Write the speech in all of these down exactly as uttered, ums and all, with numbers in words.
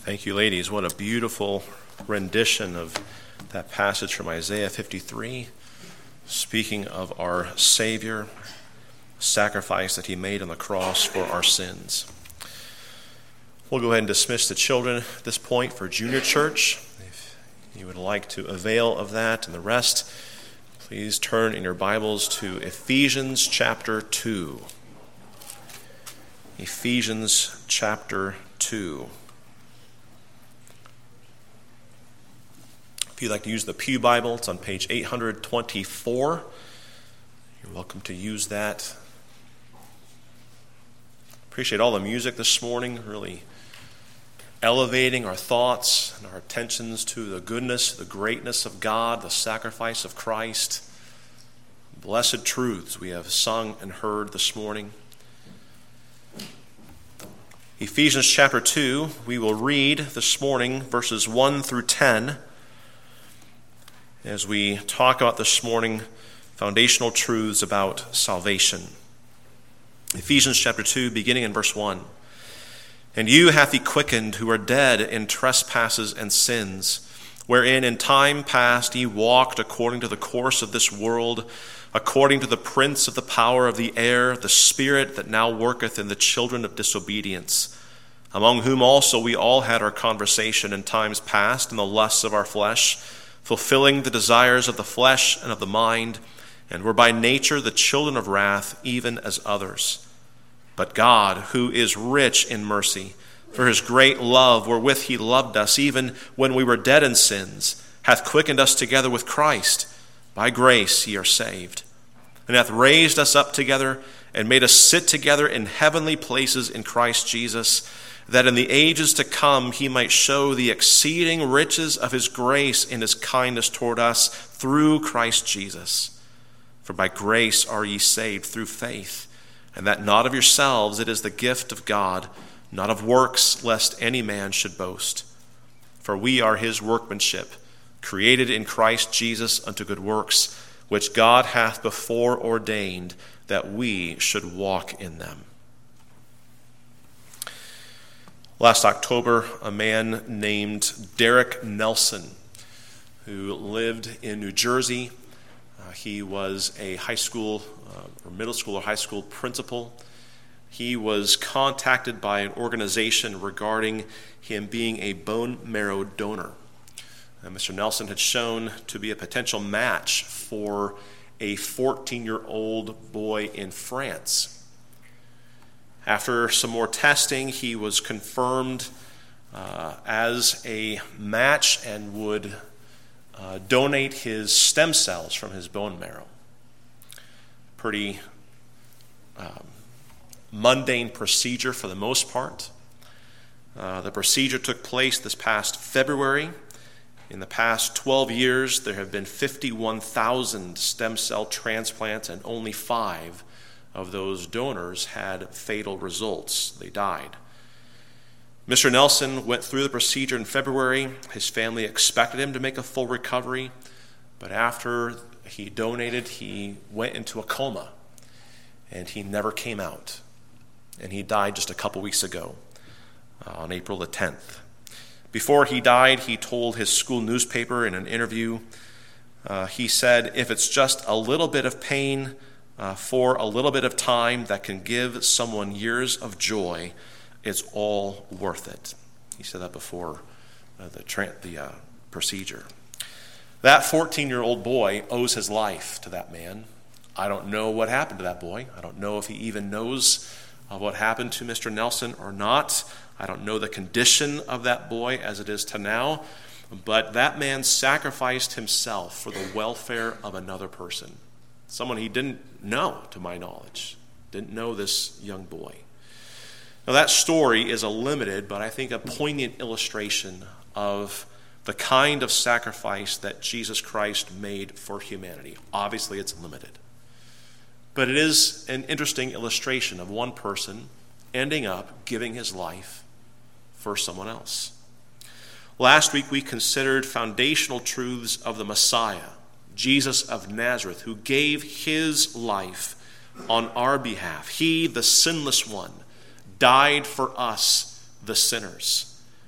Thank you, ladies. What a beautiful rendition of that passage from Isaiah fifty-three, speaking of our Savior, sacrifice that he made on the cross for our sins. We'll go ahead and dismiss the children at this point for junior church. If you would like to avail of that and the rest, please turn in your Bibles to Ephesians chapter two. Ephesians chapter two. If you'd like to use the Pew Bible, it's on page eight twenty-four. You're welcome to use that. Appreciate all the music this morning, really elevating our thoughts and our attentions to the goodness, the greatness of God, the sacrifice of Christ, blessed truths we have sung and heard this morning. Ephesians chapter two, we will read this morning verses one through ten as we talk about this morning foundational truths about salvation. Ephesians chapter two, beginning in verse one. And you hath he quickened who are dead in trespasses and sins, wherein in time past ye walked according to the course of this world, according to the prince of the power of the air, the spirit that now worketh in the children of disobedience, among whom also we all had our conversation in times past in the lusts of our flesh, fulfilling the desires of the flesh and of the mind, and were by nature the children of wrath, even as others. But God, who is rich in mercy, for his great love wherewith he loved us, even when we were dead in sins, hath quickened us together with Christ. By grace ye are saved, and hath raised us up together, and made us sit together in heavenly places in Christ Jesus, that in the ages to come he might show the exceeding riches of his grace in his kindness toward us through Christ Jesus. For by grace are ye saved through faith, and that not of yourselves, it is the gift of God, not of works, lest any man should boast. For we are his workmanship, created in Christ Jesus unto good works, which God hath before ordained that we should walk in them. Last October, a man named Derek Nelson, who lived in New Jersey, uh, he was a high school uh, or middle school or high school principal. He was contacted by an organization regarding him being a bone marrow donor. Uh, Mister Nelson had shown to be a potential match for a fourteen-year-old boy in France. After some more testing, he was confirmed uh, as a match and would uh, donate his stem cells from his bone marrow. Pretty um, mundane procedure for the most part. Uh, the procedure took place this past February. In the past twelve years, there have been fifty-one thousand stem cell transplants, and only five of those donors had fatal results. They died. Mister Nelson went through the procedure in February. His family expected him to make a full recovery, but after he donated, he went into a coma, and he never came out. And he died just a couple weeks ago, uh, on April the tenth. Before he died, he told his school newspaper in an interview, uh, he said, "If it's just a little bit of pain uh, for a little bit of time that can give someone years of joy, it's all worth it." He said that before uh, the, tra- the uh, procedure. That fourteen-year-old boy owes his life to that man. I don't know what happened to that boy. I don't know if he even knows uh, what happened to Mister Nelson or not. I don't know the condition of that boy as it is to now, but that man sacrificed himself for the welfare of another person, someone he didn't know, to my knowledge, didn't know this young boy. Now that story is a limited, but I think a poignant illustration of the kind of sacrifice that Jesus Christ made for humanity. Obviously it's limited, but it is an interesting illustration of one person ending up giving his life for someone else. Last week we considered foundational truths of the Messiah, Jesus of Nazareth, who gave his life on our behalf. He, the sinless one, died for us, the sinners.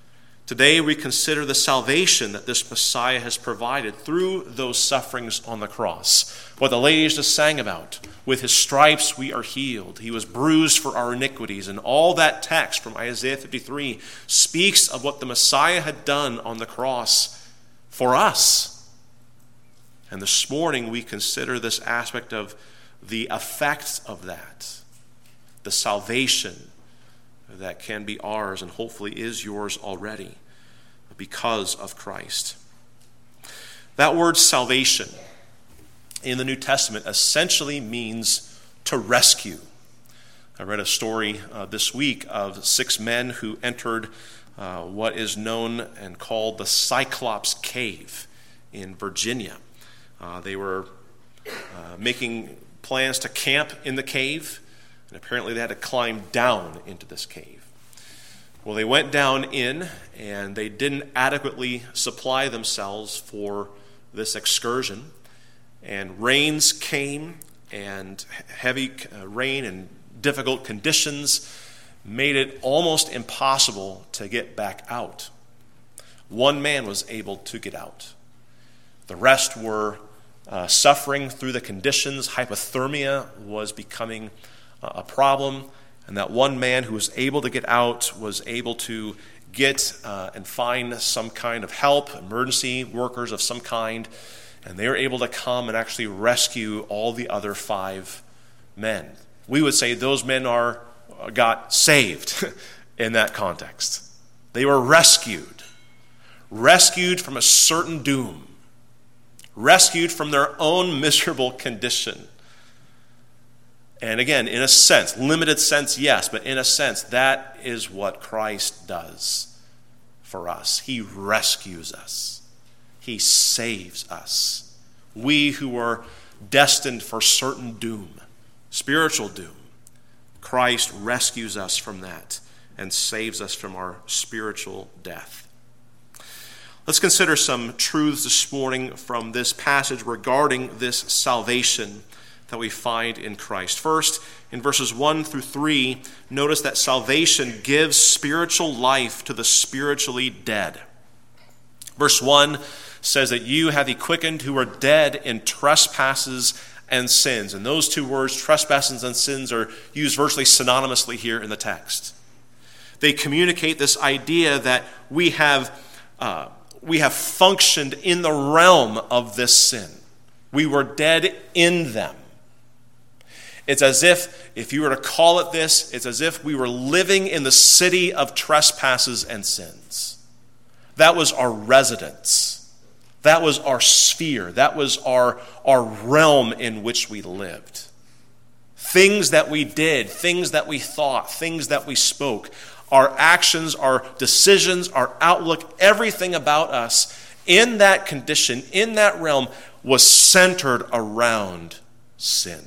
Today we consider the salvation that this Messiah has provided through those sufferings on the cross. What the ladies just sang about, with his stripes we are healed. He was bruised for our iniquities. And all that text from Isaiah fifty-three speaks of what the Messiah had done on the cross for us. And this morning we consider this aspect of the effects of that, the salvation that can be ours and hopefully is yours already because of Christ. That word salvation in the New Testament essentially means to rescue. I read a story uh, this week of six men who entered uh, what is known and called the Cyclops Cave in Virginia. Uh, they were uh, making plans to camp in the cave, and apparently they had to climb down into this cave. Well, they went down in, and they didn't adequately supply themselves for this excursion. And rains came, and heavy rain and difficult conditions made it almost impossible to get back out. One man was able to get out. The rest were uh, suffering through the conditions. Hypothermia was becoming uh, a problem. And that one man who was able to get out was able to get uh, and find some kind of help, emergency workers of some kind, and they were able to come and actually rescue all the other five men. We would say those men are got saved in that context. They were rescued, rescued from a certain doom, rescued from their own miserable condition. And again, in a sense, limited sense, yes, but in a sense, that is what Christ does for us. He rescues us. He saves us. We who are destined for certain doom, spiritual doom, Christ rescues us from that and saves us from our spiritual death. Let's consider some truths this morning from this passage regarding this salvation that we find in Christ. First, in verses one through three, notice that salvation gives spiritual life to the spiritually dead. Verse one says that you have he quickened who are dead in trespasses and sins. And those two words, trespasses and sins, are used virtually synonymously here in the text. They communicate this idea that we have, uh, we have functioned in the realm of this sin. We were dead in them. It's as if, if you were to call it this, it's as if we were living in the city of trespasses and sins. That was our residence. That was our sphere. That was our, our realm in which we lived. Things that we did, things that we thought, things that we spoke, our actions, our decisions, our outlook, everything about us in that condition, in that realm, was centered around sin.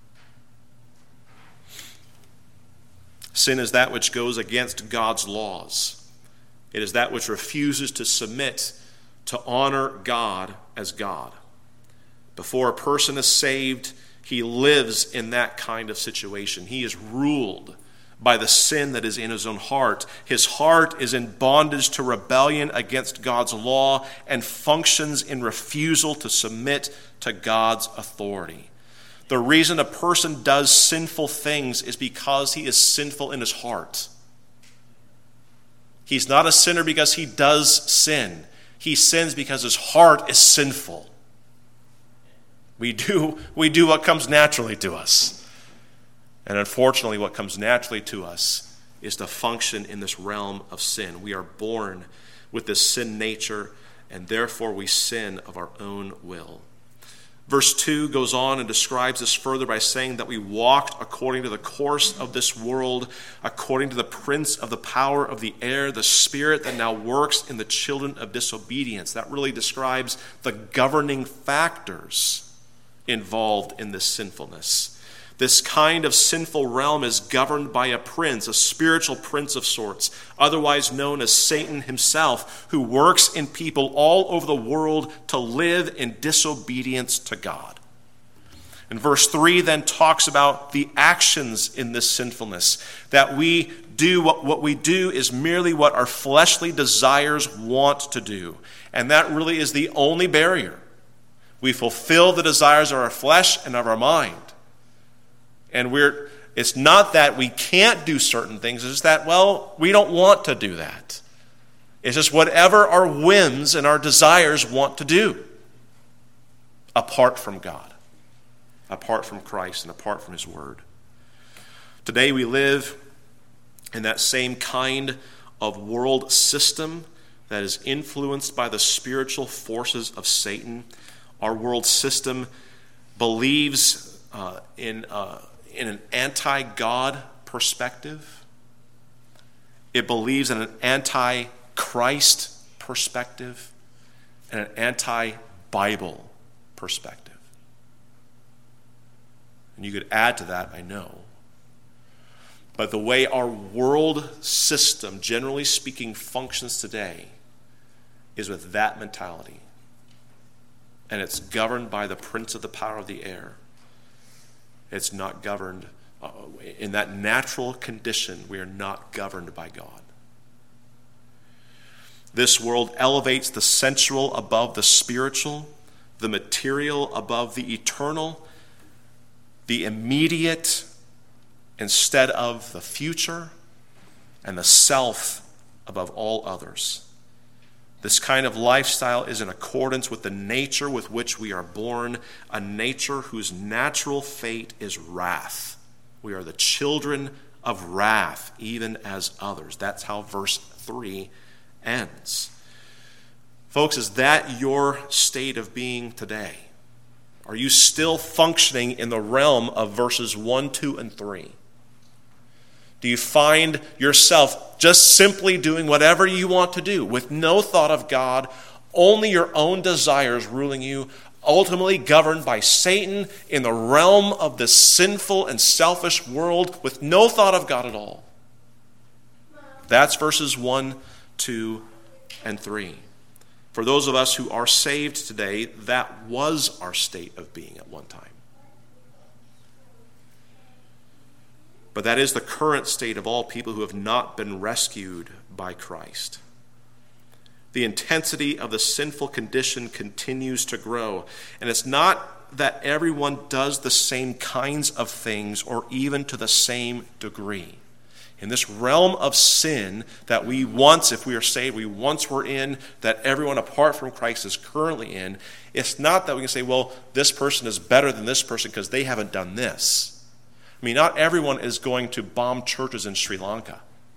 Sin is that which goes against God's laws. It is that which refuses to submit to honor God as God. Before a person is saved, he lives in that kind of situation. He is ruled by the sin that is in his own heart. His heart is in bondage to rebellion against God's law and functions in refusal to submit to God's authority. The reason a person does sinful things is because he is sinful in his heart. He's not a sinner because he does sin. He sins because his heart is sinful. We do, we do what comes naturally to us. And unfortunately, what comes naturally to us is to function in this realm of sin. We are born with this sin nature, and therefore we sin of our own will. Verse two goes on and describes this further by saying that we walked according to the course of this world, according to the prince of the power of the air, the spirit that now works in the children of disobedience. That really describes the governing factors involved in this sinfulness. This kind of sinful realm is governed by a prince, a spiritual prince of sorts, otherwise known as Satan himself, who works in people all over the world to live in disobedience to God. And verse three then talks about the actions in this sinfulness, that we do what, what we do is merely what our fleshly desires want to do. And that really is the only barrier. We fulfill the desires of our flesh and of our mind. And we're it's not that we can't do certain things, it's just that, well, we don't want to do that. It's just whatever our whims and our desires want to do, apart from God, apart from Christ, and apart from His Word. Today we live in that same kind of world system that is influenced by the spiritual forces of Satan. Our world system believes uh, in, uh, in an anti-God perspective. It believes in an anti-Christ perspective and an anti-Bible perspective. And you could add to that, I know. But the way our world system, generally speaking, functions today is with that mentality. And it's governed by the prince of the power of the air. It's not governed, uh, in that natural condition, we are not governed by God. This world elevates the sensual above the spiritual, the material above the eternal, the immediate instead of the future, and the self above all others. This kind of lifestyle is in accordance with the nature with which we are born, a nature whose natural fate is wrath. We are the children of wrath, even as others. That's how verse three ends. Folks, is that your state of being today? Are you still functioning in the realm of verses one, two, and three? Do you find yourself just simply doing whatever you want to do with no thought of God, only your own desires ruling you, ultimately governed by Satan in the realm of this sinful and selfish world with no thought of God at all? That's verses one, two, and three. For those of us who are saved today, that was our state of being at one time. But that is the current state of all people who have not been rescued by Christ. The intensity of the sinful condition continues to grow. And it's not that everyone does the same kinds of things or even to the same degree. In this realm of sin that we once, if we are saved, we once were in, that everyone apart from Christ is currently in, it's not that we can say, well, this person is better than this person because they haven't done this. I mean, not everyone is going to bomb churches in Sri Lanka.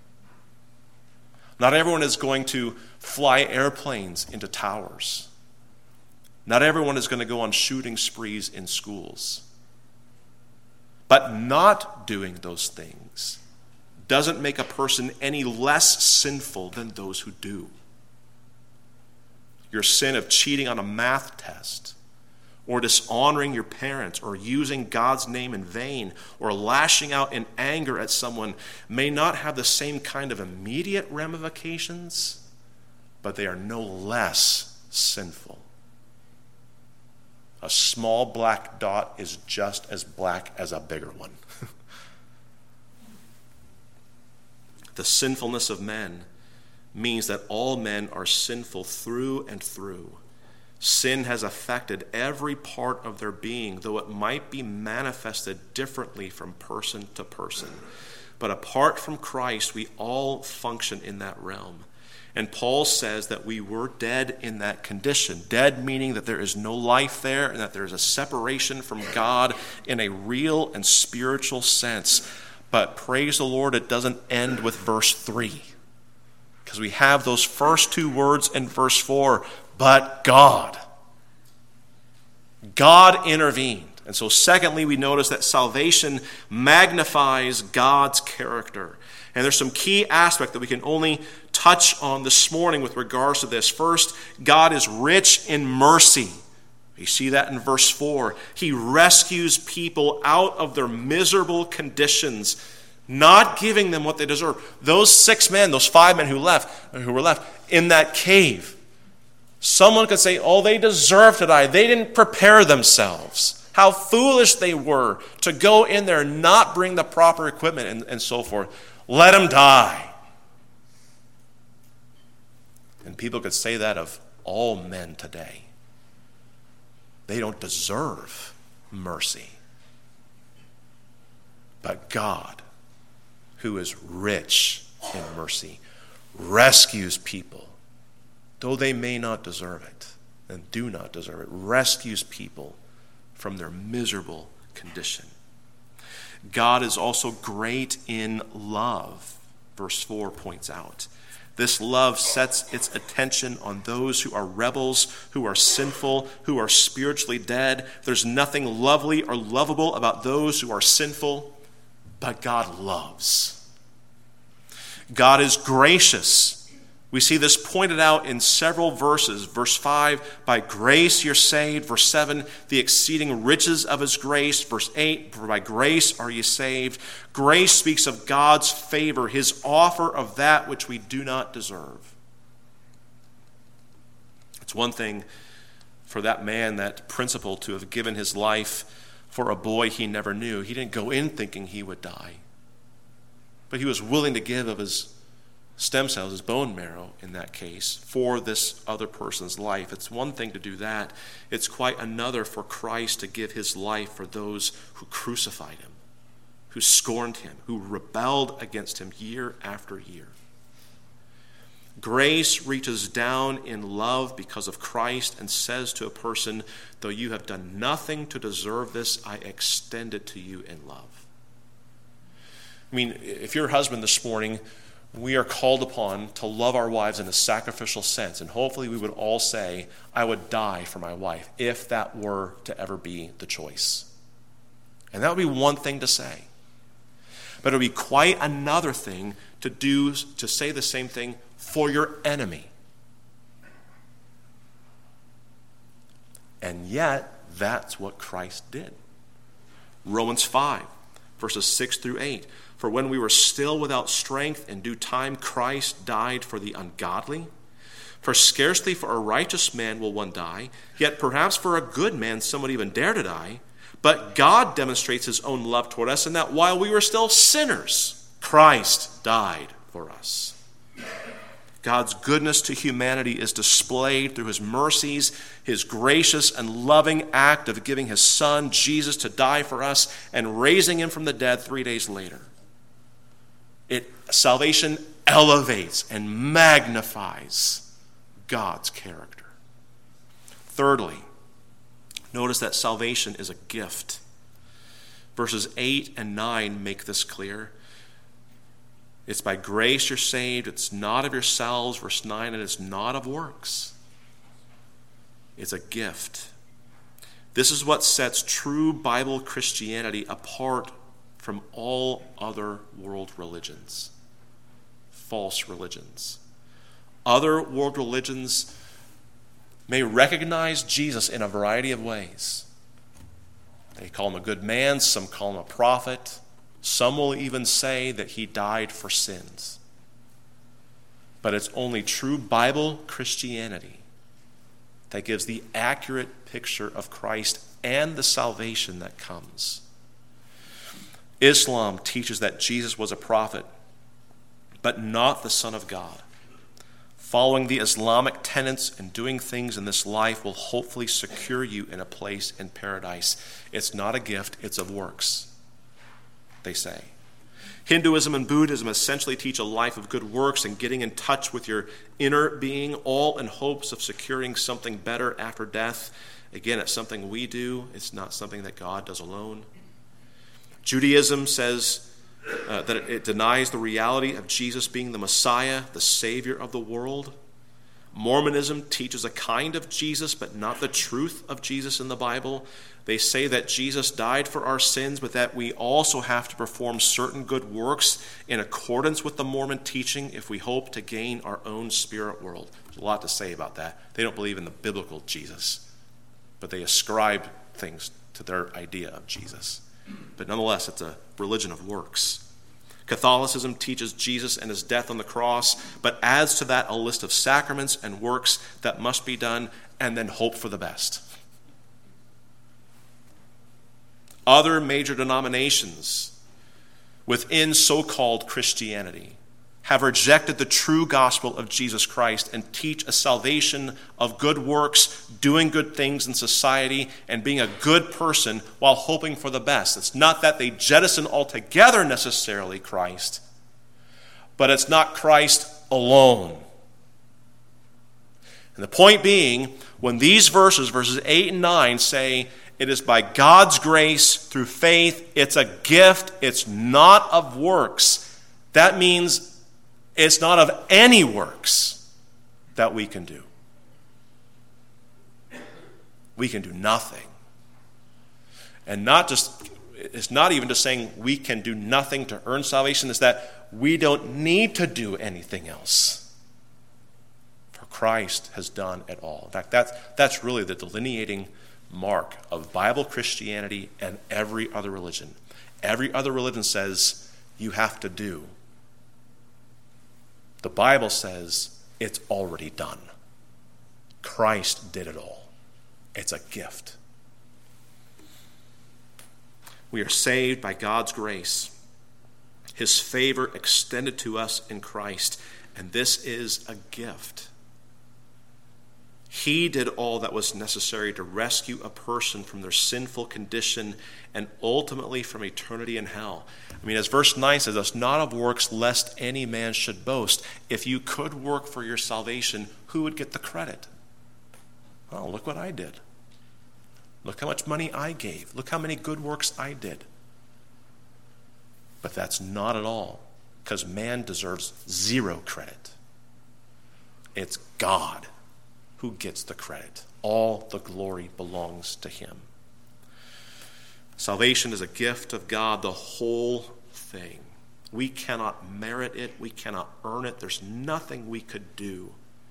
Not everyone is going to fly airplanes into towers. Not everyone is going to go on shooting sprees in schools. But not doing those things doesn't make a person any less sinful than those who do. Your sin of cheating on a math test, or dishonoring your parents, or using God's name in vain, or lashing out in anger at someone may not have the same kind of immediate ramifications, but they are no less sinful. A small black dot is just as black as a bigger one. The sinfulness of men means that all men are sinful through and through. Sin has affected every part of their being, though it might be manifested differently from person to person. But apart from Christ, we all function in that realm. And Paul says that we were dead in that condition. Dead meaning that there is no life there and that there is a separation from God in a real and spiritual sense. But praise the Lord, it doesn't end with verse three. Because we have those first two words in verse four, but God. God intervened. And so secondly, we notice that salvation magnifies God's character. And there's some key aspect that we can only touch on this morning with regards to this. First, God is rich in mercy. You see that in verse four. He rescues people out of their miserable conditions, not giving them what they deserve. Those six men, those five men who left, who were left in that cave, someone could say, oh, they deserve to die. They didn't prepare themselves. How foolish they were to go in there and not bring the proper equipment and, and so forth. Let him die. And people could say that of all men today. They don't deserve mercy. But God, who is rich in mercy, rescues people, though they may not deserve it and do not deserve it, rescues people from their miserable condition. God is also great in love, verse four points out. This love sets its attention on those who are rebels, who are sinful, who are spiritually dead. There's nothing lovely or lovable about those who are sinful, but God loves. God is gracious. We see this pointed out in several verses. Verse five, by grace you're saved. Verse seven, the exceeding riches of his grace. Verse eight, for by grace are you saved. Grace speaks of God's favor, his offer of that which we do not deserve. It's one thing for that man, that principal, to have given his life for a boy he never knew. He didn't go in thinking he would die, but he was willing to give of his stem cells, his bone marrow in that case, for this other person's life. It's one thing to do that. It's quite another for Christ to give his life for those who crucified him, who scorned him, who rebelled against him year after year. Grace reaches down in love because of Christ and says to a person, though you have done nothing to deserve this, I extend it to you in love. I mean, if you're a husband this morning, we are called upon to love our wives in a sacrificial sense. And hopefully we would all say, I would die for my wife, if that were to ever be the choice. And that would be one thing to say. But it would be quite another thing to do, to say the same thing for your enemy. And yet, that's what Christ did. Romans five, verses six through eight. For when we were still without strength, in due time Christ died for the ungodly. For scarcely for a righteous man will one die, yet perhaps for a good man some would even dare to die. But God demonstrates his own love toward us in that while we were still sinners, Christ died for us. God's goodness to humanity is displayed through his mercies, his gracious and loving act of giving his son, Jesus, to die for us and raising him from the dead three days later. It, salvation elevates and magnifies God's character. Thirdly, notice that salvation is a gift. Verses eight and nine make this clear. It's by grace you're saved. It's not of yourselves. Verse nine, and it's not of works. It's a gift. This is what sets true Bible Christianity apart from all other world religions, false religions. Other world religions may recognize Jesus in a variety of ways. They call him a good man, some call him a prophet. Some will even say that he died for sins. But it's only true Bible Christianity that gives the accurate picture of Christ and the salvation that comes. Islam teaches that Jesus was a prophet, but not the Son of God. Following the Islamic tenets and doing things in this life will hopefully secure you in a place in paradise. It's not a gift, it's of works, they say. Hinduism and Buddhism essentially teach a life of good works and getting in touch with your inner being, all in hopes of securing something better after death. Again, it's something we do. It's not something that God does alone. Judaism says uh, that it, it denies the reality of Jesus being the Messiah, the Savior of the world. Mormonism teaches a kind of Jesus, but not the truth of Jesus in the Bible. They say that Jesus died for our sins, but that we also have to perform certain good works in accordance with the Mormon teaching if we hope to gain our own spirit world. There's a lot to say about that. They don't believe in the biblical Jesus, but they ascribe things to their idea of Jesus. But nonetheless, it's a religion of works. Catholicism teaches Jesus and his death on the cross, but adds to that a list of sacraments and works that must be done, and then hope for the best. Other major denominations within so-called Christianity have rejected the true gospel of Jesus Christ and teach a salvation of good works, doing good things in society, and being a good person while hoping for the best. It's not that they jettison altogether necessarily Christ, but it's not Christ alone. And the point being, when these verses, verses eight and nine, say it is by God's grace through faith, it's a gift, it's not of works, that means it's not of any works that we can do. We can do nothing. And not just, it's not even just saying we can do nothing to earn salvation, it's that we don't need to do anything else. For Christ has done it all. In fact, that's, that's really the delineating mark of Bible Christianity and every other religion. Every other religion says you have to do. The Bible says it's already done. Christ did it all. It's a gift. We are saved by God's grace, his favor extended to us in Christ, and this is a gift. He did all that was necessary to rescue a person from their sinful condition and ultimately from eternity in hell. I mean, as verse nine says, "It's not of works, lest any man should boast." If you could work for your salvation, who would get the credit? Oh, look what I did. Look how much money I gave. Look how many good works I did. But that's not at all, because man deserves zero credit. It's God who gets the credit. All the glory belongs to him. Salvation is a gift of God, the whole thing. We cannot merit it. We cannot earn it. There's nothing we could do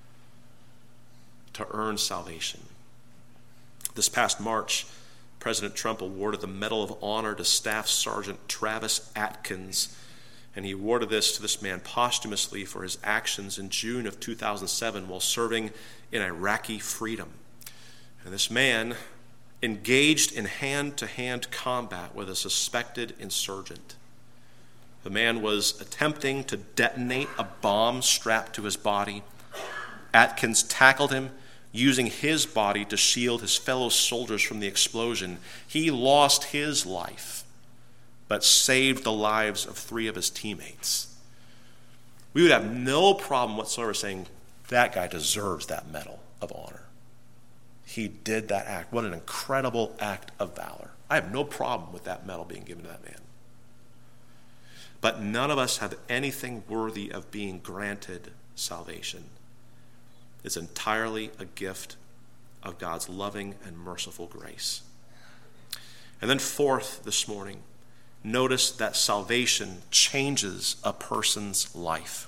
to earn salvation. This past March, President Trump awarded the Medal of Honor to Staff Sergeant Travis Atkins, and he awarded this to this man posthumously for his actions in June of two thousand seven while serving in Iraqi freedom. And this man engaged in hand-to-hand combat with a suspected insurgent. The man was attempting to detonate a bomb strapped to his body. Atkins tackled him, using his body to shield his fellow soldiers from the explosion. He lost his life, but saved the lives of three of his teammates. We would have no problem whatsoever saying that guy deserves that Medal of Honor. He did that act. What an incredible act of valor. I have no problem with that medal being given to that man. But none of us have anything worthy of being granted salvation. It's entirely a gift of God's loving and merciful grace. And then fourth this morning, notice that salvation changes a person's life.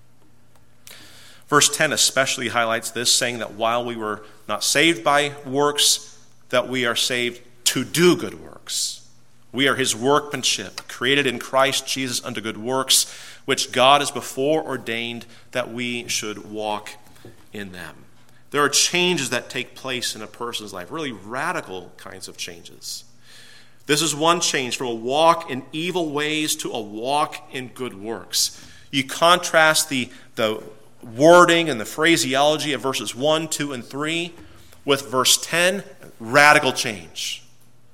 Verse ten especially highlights this, saying that while we were not saved by works, that we are saved to do good works. We are his workmanship, created in Christ Jesus unto good works, which God has before ordained that we should walk in them. There are changes that take place in a person's life, really radical kinds of changes. This is one change, from a walk in evil ways to a walk in good works. You contrast the, the wording and the phraseology of verses one, two, and three with verse ten, radical change.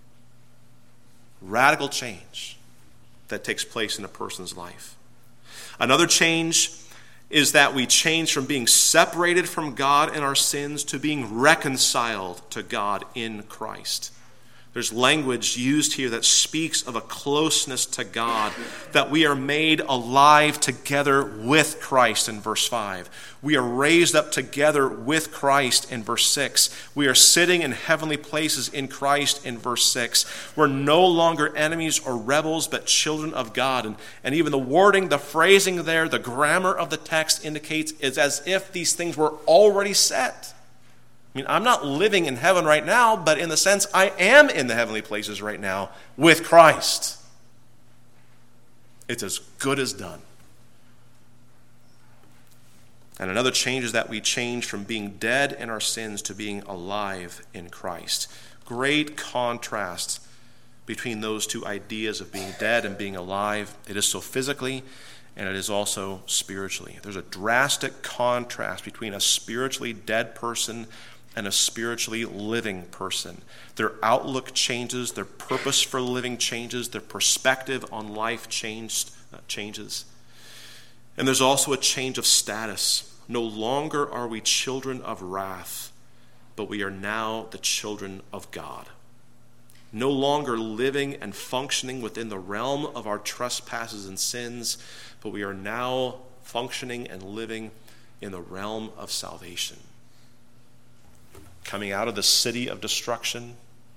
Radical change that takes place in a person's life. Another change is that we change from being separated from God in our sins to being reconciled to God in Christ. There's language used here that speaks of a closeness to God, that we are made alive together with Christ in verse five. We are raised up together with Christ in verse six. We are sitting in heavenly places in Christ in verse six. We're no longer enemies or rebels, but children of God. And, and even the wording, the phrasing there, the grammar of the text indicates it's as if these things were already set. I mean, I'm not living in heaven right now, but in the sense I am in the heavenly places right now with Christ. It's as good as done. And another change is that we change from being dead in our sins to being alive in Christ. Great contrast between those two ideas of being dead and being alive. It is so physically, and it is also spiritually. There's a drastic contrast between a spiritually dead person and a spiritually living person. Their outlook changes, their purpose for living changes, their perspective on life changed, uh, changes. And there's also a change of status. No longer are we children of wrath, but we are now the children of God. No longer living and functioning within the realm of our trespasses and sins, but we are now functioning and living in the realm of salvation. Coming out of the city of destruction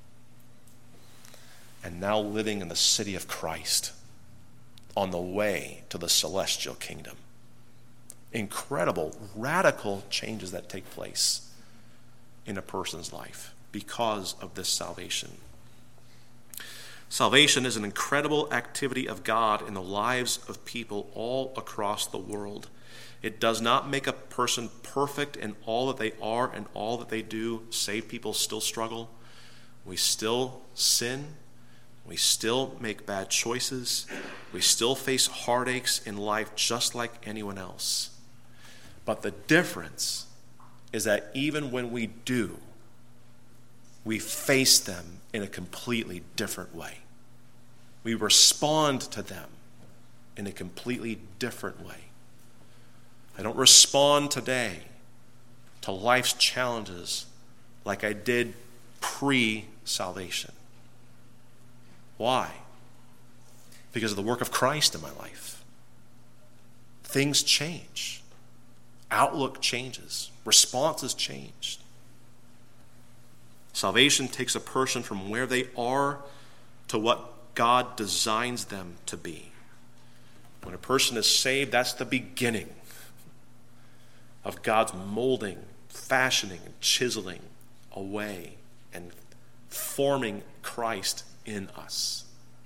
and now living in the city of Christ on the way to the celestial kingdom. Incredible, radical changes that take place in a person's life because of this salvation. Salvation is an incredible activity of God in the lives of people all across the world. It does not make a person perfect in all that they are and all that they do. Saved people still struggle. We still sin. We still make bad choices. We still face heartaches in life just like anyone else. But the difference is that even when we do, we face them in a completely different way. We respond to them in a completely different way. I don't respond today to life's challenges like I did pre-salvation. Why? Because of the work of Christ in my life. Things change. Outlook changes. Responses changed. Salvation takes a person from where they are to what God designs them to be. When a person is saved, that's the beginning of God's molding, fashioning, and chiseling away and forming Christ in us.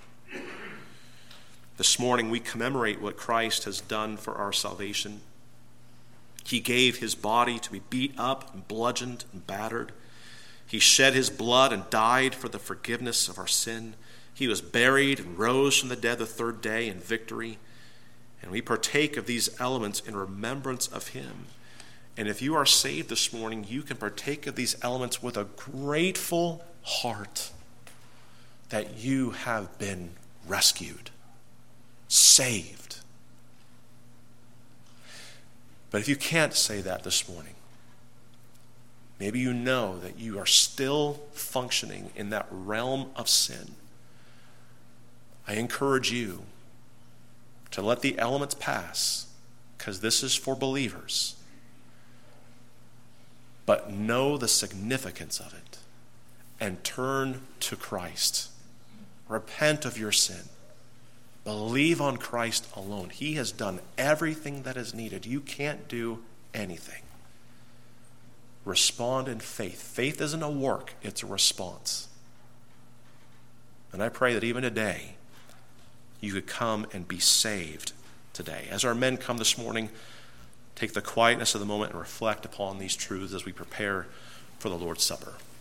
This morning we commemorate what Christ has done for our salvation. He gave his body to be beat up and bludgeoned and battered. He shed his blood and died for the forgiveness of our sin. He was buried and rose from the dead the third day in victory. And we partake of these elements in remembrance of him. And if you are saved this morning, you can partake of these elements with a grateful heart that you have been rescued, saved. But if you can't say that this morning, maybe you know that you are still functioning in that realm of sin. I encourage you to let the elements pass, because this is for believers. But know the significance of it and turn to Christ. Repent of your sin. Believe on Christ alone. He has done everything that is needed. You can't do anything. Respond in faith. Faith isn't a work, it's a response. And I pray that even today, you could come and be saved today. As our men come this morning, take the quietness of the moment and reflect upon these truths as we prepare for the Lord's Supper.